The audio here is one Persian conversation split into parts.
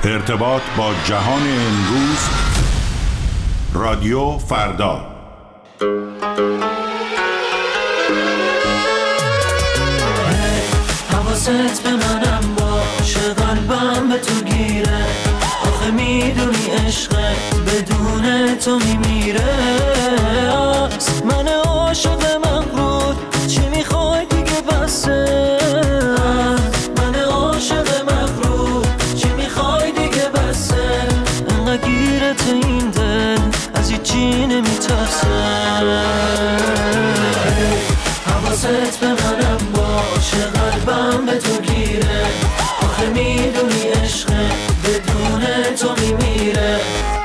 ارتباط با جهان امروز. رادیو فردا. حواست به منم باشه، قلبم به تو گیره. آخه میدونی عشقت بدون تو میمیره. من عاشق مغرور، چی میخوای دیگه بسه. من عاشق مغرور، چی میخوای دیگه بسه. انقدر گیرت این دل، از هیچی نمیترسه. حواست به منم باشه، قلبم به تو گیره. آخه میدونی عشقت بدون تو میمیره.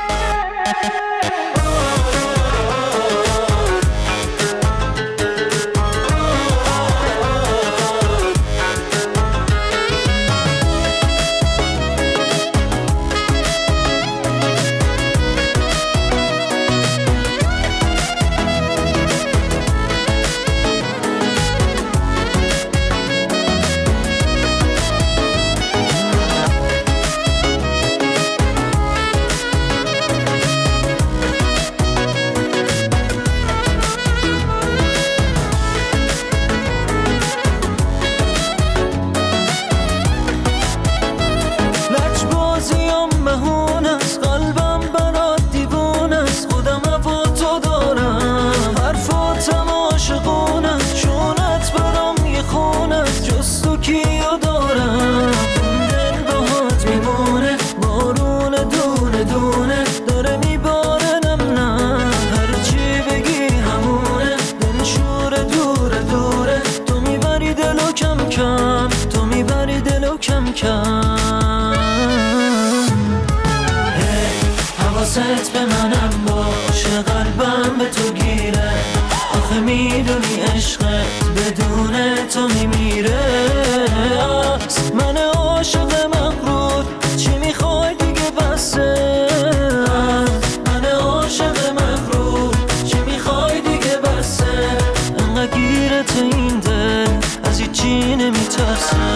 حواست به منم باشه، قلبم به تو گیره. آخه میدونی عشقت بدون تو میمیره. من عاشق مغرور، چی میخوای دیگه بسه. من عاشق مغرور، چی میخوای دیگه بسه. انقدر گیرت این دل، از هیچی نمیترسه.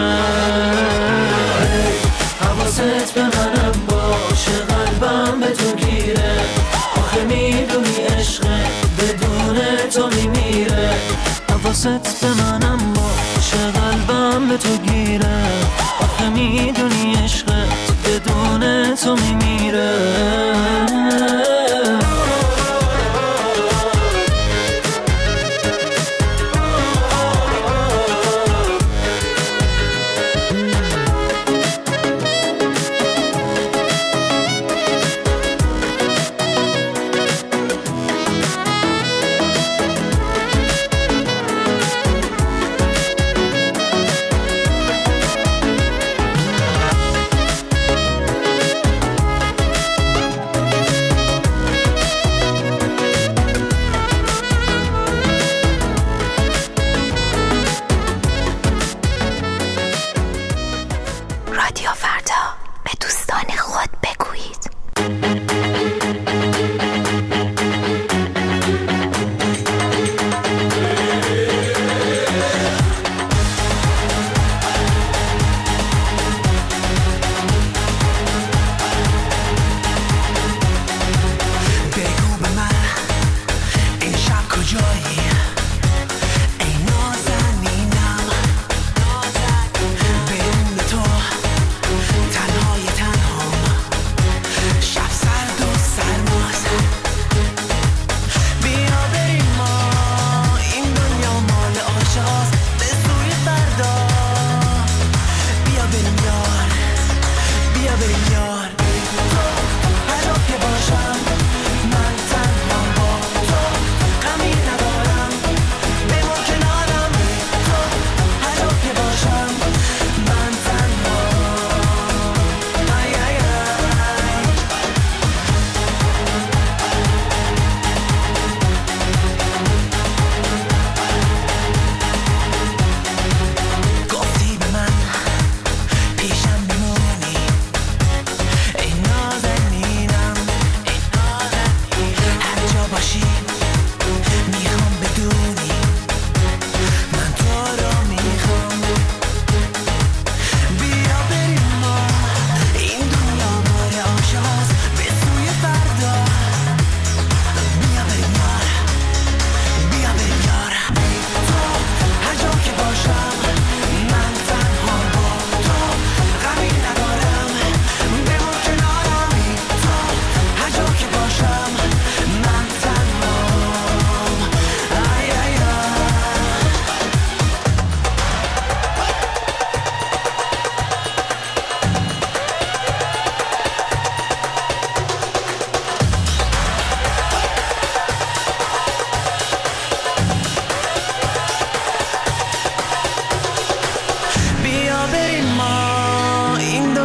حواست به منم باشه، قلبم به تو گیره. آخه میدونی عشقت بدون تو میمیره. حواست به منم باشه، قلبم به تو گیره. آخه میدونی عشقت بدون تو میمیره.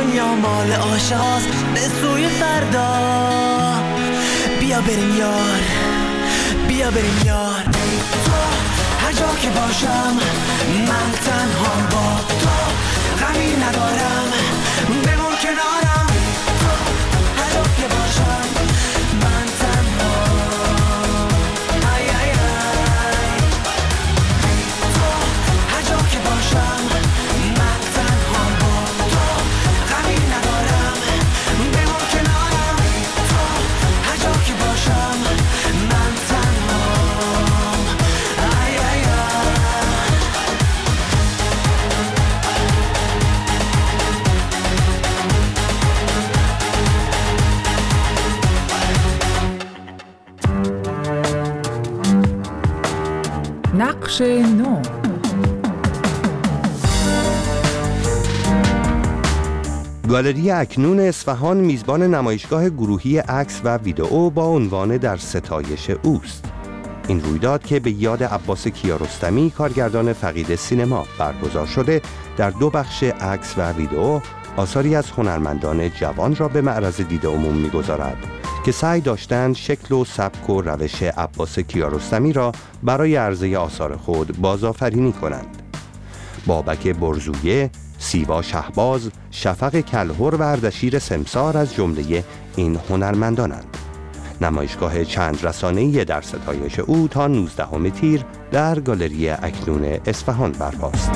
دنیا مال عاشقاست به سوی فردا. بیا بریم یار، بیا بریم یار. تو هر جا که باشم من تنها با تو، غمی ندارم بمون کنارم. تو هر جا که باشم من تنها، ای ای ای. تو هر جا که باشم من تنها با تو، غمی ندارم بمون کنارم. تو هر جا که باشم من تنها، ای ای ای. نقش نو. گالری اکنون اصفهان میزبان نمایشگاه گروهی عکس و ویدئو با عنوان در ستایش اوست. این رویداد که به یاد عباس کیارستمی کارگردان فقید سینما برگزار شده، در دو بخش عکس و ویدئو آثاری از هنرمندان جوان را به معرض دید عموم می‌گذارد که سعی داشتند شکل و سبک و روش عباس کیارستمی را برای عرضه آثار خود بازآفرینی کنند. بابک برزویه، سیوا شهباز، شفق کلهر و اردشیر سمسار از جمله این هنرمندانند. نمایشگاه چند رسانه‌ای در ستایش او تا 19 تیر در گالری اکنون اصفهان برپاست.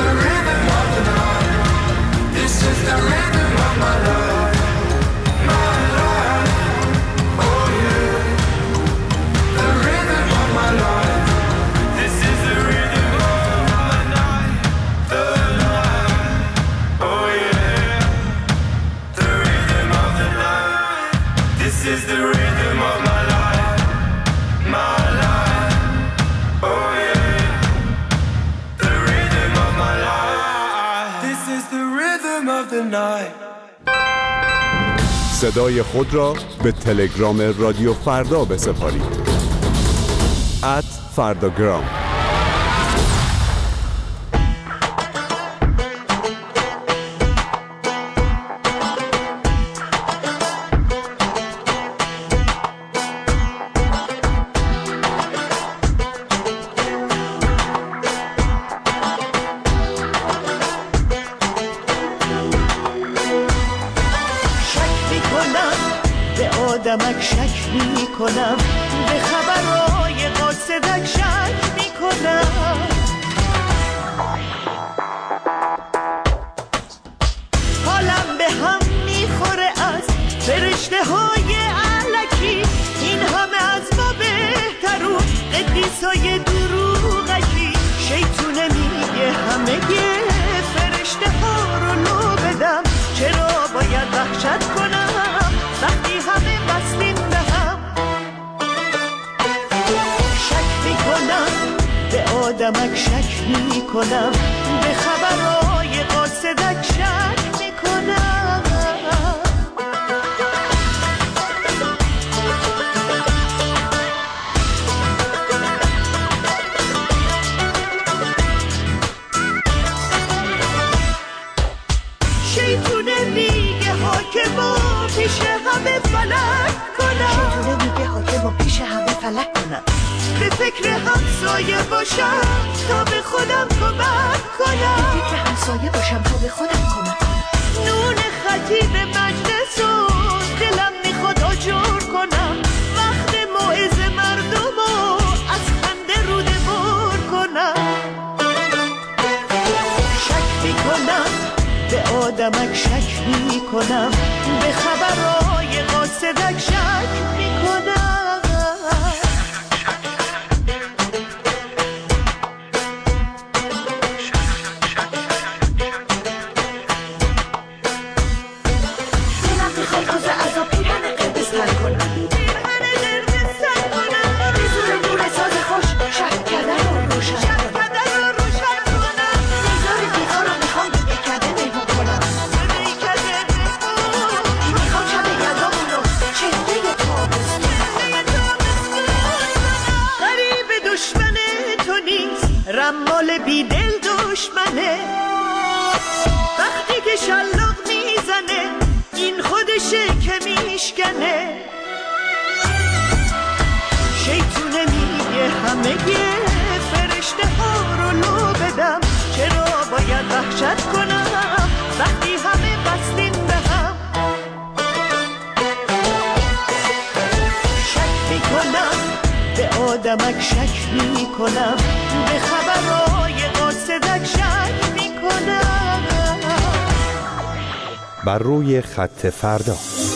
My is the rhythm of my life, my life. Oh yeah, the rhythm of my life. This is the rhythm of the night. صدای خود را به تلگرام رادیو فردا بسپارید. @فرداگرام. آدمک شک می کنم، به خبرهای قاصدک شک می کنم. حالم به هم می خوره از فرشته های علکی، این همه از ما بهترون قدیسای دروغکی. شیطونه میگه همه فرشته ها رو لو بدم، چرا باید وحشت کنم وقتی همه بستیم به هم. شک میکنم به آدمک شک میکنم، به خبرهای قاصدک شک میکنم. شیطونه میگه حاکمو پیش همه فلک کنم، شیطونه میگه حاکمو پیش همه فلک کنم. به فکر همسایه باشم تا به خودم کمک کنم، به فکر همسایه باشم تا به خودم کمک کنم. نون خطیب مجلس و دلم میخواد آجر کنم، وقت موعظه مردمو از خنده روده بر کنم. شک میکنم به آدمک شک میکنم، به خبرهای قاصدک شک میکنم. دلم میخواد روز عذاب پیرهن قرمز تن کنم، پیرهن قرمز تن کنم. به زور نور ساز خوش شک کردن رو روشن کنم. نگار دیوار رو میخوام به بکرده مهمون کنم، میخوام شب یدامون رو چهره تابستون. غریب دشمن تو نیست، رمال بیدل دشمنه. وقتی که شلاق میزنه این خودشه که میشکنه. شیطونه میگه همه فرشته ها رو لو بدم، چرا باید وحشت کنم وقتی همه بستیم به هم. شک میکنم به آدمک شک میکنم، به خبرهای قاصدک شک میکنم. بر روی خط فردا.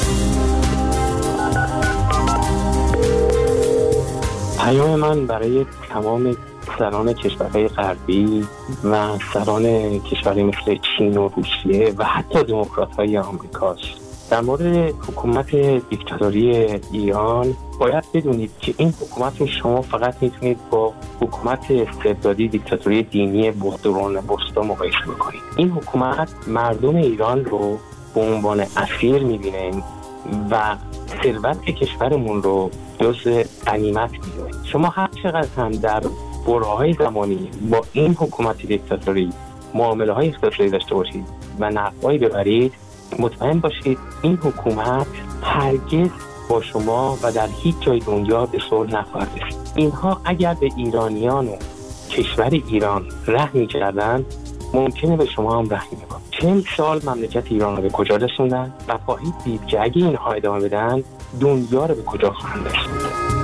پیام من برای تمام سران کشورهای غربی و سران کشورهای مثل چین و روسیه و حتی دموکرات‌های آمریکاست. در مورد حکومت دیکتاتوری ایران باید بدونید که این حکومت شما فقط میتونید با حکومت استبدادی دیکتاتوری دینی دوران وسطا مقایسه بکنید. این حکومت مردم ایران رو به عنوان اسیر میبینه و ثروت کشورمون رو جزء غنیمت میدونه. شما هر چقدر هم در برهه‌های زمانی با این حکومت دیکتاتوری معامله‌های اقتصادی داشته باشید و نفعی ببرید، مطمئن باشید این حکومت هرگز با شما و در هیچ جای دنیا به صلح نخواهد رسید. اینها اگر به ایرانیان و کشور ایران رحم می‌کردند، ممکنه به شما هم رحم می‌کنند. 40 سال مملکت ایران رو به کجا رسوندن و خواهید دید که اگه اینها ادامه بدن دنیا رو به کجا خواهند رسوند.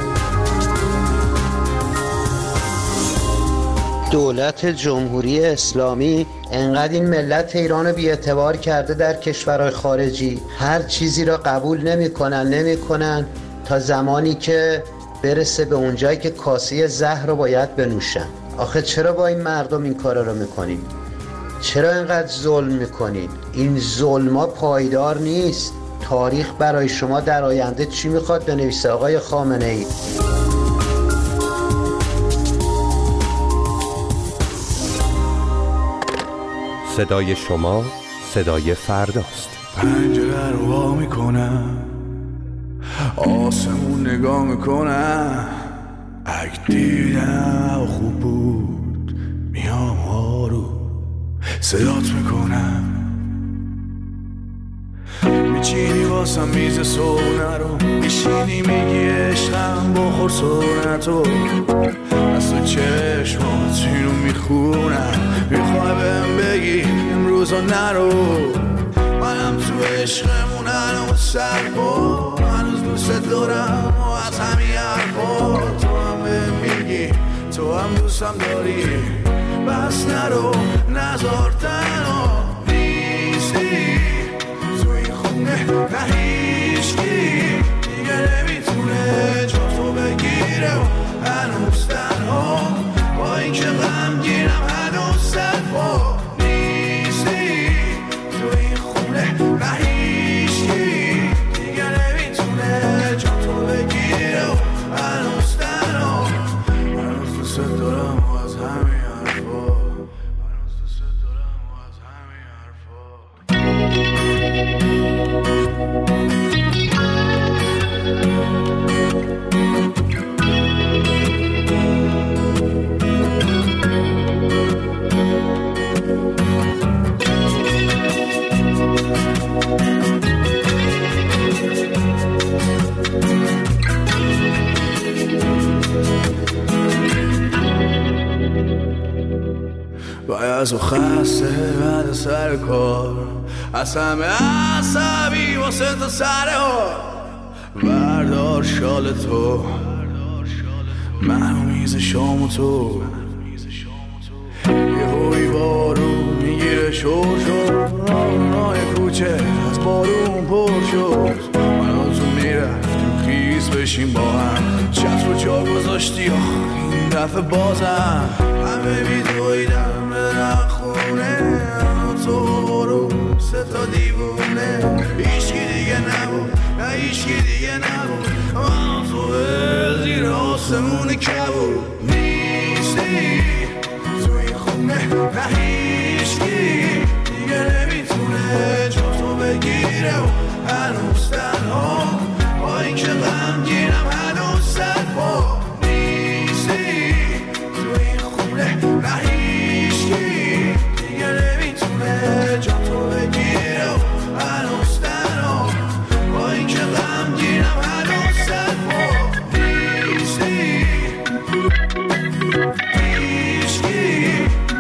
دولت جمهوری اسلامی انقدر این ملت ایران رو بی‌اعتبار کرده در کشورهای خارجی، هر چیزی را قبول نمی‌کنن تا زمانی که برسه به اونجایی که کاسه زهر رو باید بنوشن. آخه چرا با این مردم این کارا رو میکنید؟ چرا اینقدر ظلم میکنید؟ این ظلما پایدار نیست. تاریخ برای شما در آینده چی میخواد بنویسه آقای خامنه‌ای؟ صدای شما صدای فرداست. پنجره رو وا میکنم، آسمون نگاه میکنم، اگه دیدم خوب بود میام آرو صدات میکنم، میچینی واسم میز صبحونه رو، میشینی میگی عشقم بخور سرنتو، از تو چشمات اینو میخونم، میخوای بهم بگی امروزا نرو، منم تو عشقمون هنوز سرپا، هنوز دوست دارم و از همین حرفا، تو هم بهم میگی تو هم دوستم داری، بس نرو نزار تنها نیستی تو این خونه، نه هیچکی دیگه نمیتونه جا تو بگیره و هنوز تنها، با این که غمگینم هنوز سرپا نیستی تو این خونه، نه هیچکی دیگه نمیتونه جا تو بگیره و هنوز تنها، هنوز دوست دارم و از همین حرفا، هنوز دوست دارم و از همین حرفا. باید و خسته بعد سر کار، از همه عصبی واسه تا سر ها، بردار شال تو منو میز شام و تو، یه هوی بارون میگیره شور شد، راه کوچه از بارون پر شد، منو تو میرفتیم خیز بشیم با هم، چت رو جا گذاشتی این دفعه بازم، همه میدویدم برم خونه، تو برو سه تا دیوونه، هیچکی دیگه نبود نه هیچکی دیگه نبود، من تو زیر آسمون کبود نیستی تو این خونه، نه هیچکی دیگه نمیتونه جا تو بگیره و هنوز تنها، با این که غمگینم هنوز سرپا نیستی تو این خونه، نه هیچکی دیگه نمیتونه جا تو بگیره و هنوز تنها، با این که غمگینم هنوز سرپا نیستی هیچکی.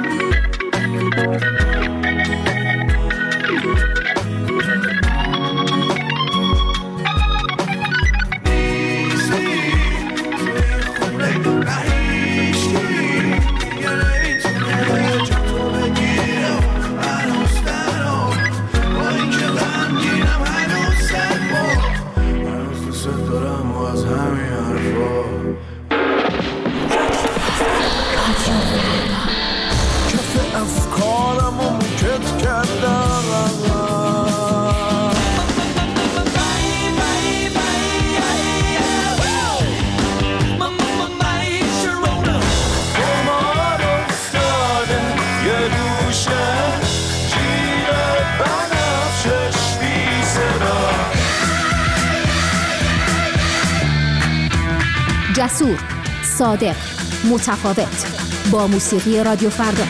جسور، صادق، متفاوت، با موسیقی رادیو فردا.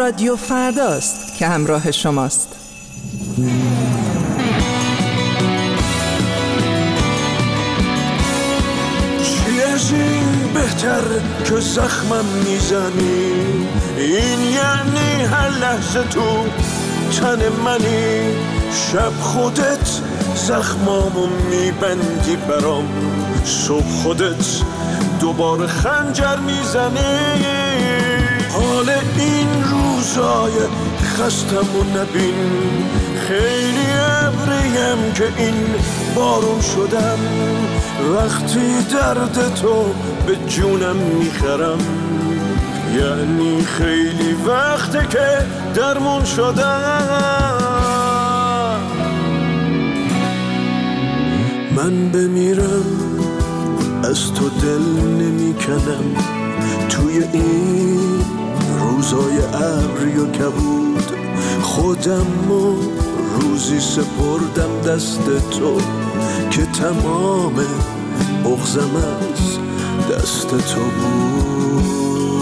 رادیو فرداست که همراه شماست. چی از این بهتر که زخمم میزنی، این یعنی هر لحظه تو تن منی، شب خودت زخمامو میبندی برام، صبح خودت دوباره خنجر میزنی. حال این روزای خستمو نبین، خیلی ابریم که این بارون شدم، وقتی درد تو به جونم میخرم، یعنی خیلی وقته که درمون شدم. من بمیرم از تو دل نمیکنم، توی این روزای ابری و کبود، خودم و روزی سپردم دست تو که تمام بغضم از دست تو بود.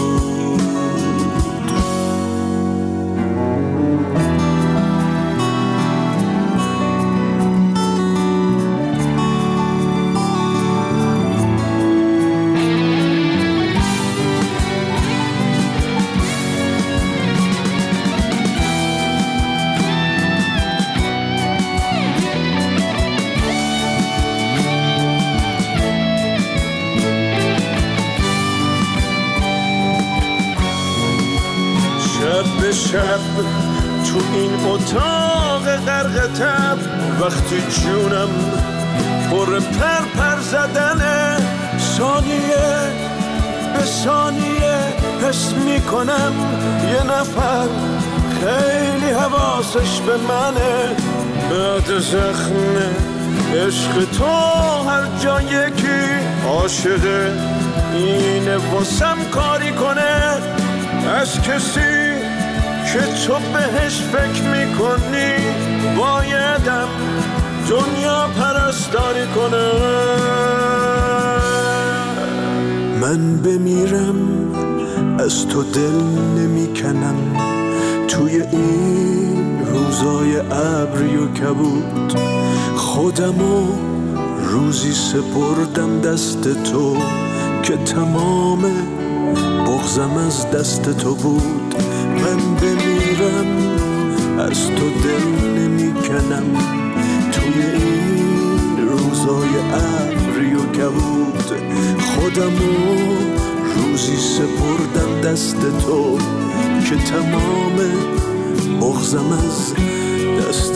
شب تو این اتاق غرق تب، وقتی جونم پر پر زدنه، ثانیه به ثانیه حس میکنم یه نفر خیلی حواسش به منه. بعد زخم عشق تو هر جا یکی عاشقه، اینه واسم کاری کنه از کسی که تو بهش فکر میکنی، بایدم دنیا پرستاری کنه. من بمیرم از تو دل نمیکنم، توی این روزای ابری و کبود، خودمو روزی سپردم دست تو که تمام بغضم از دست تو بود. من بمیرم از تو دل نمیکنم، توی این روزای ابری و کبود، خودمو روزی سپردم دست تو که تمام بغضم از دست